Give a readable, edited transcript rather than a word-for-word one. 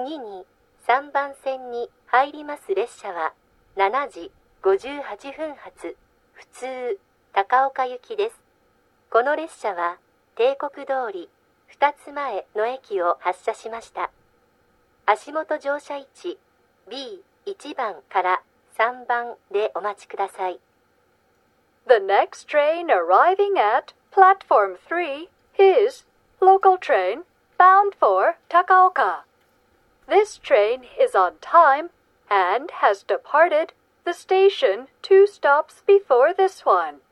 次に3番線に入ります列車は7時58分発普通高岡行きです。この列車は帝国通り2つ前の駅を発車しました。足元乗車位置 B1 番から3番でお待ちください。 The next train arriving at platform 3 is local train bound for Takaoka. This train is on time and has departed the station 2 stops before this one.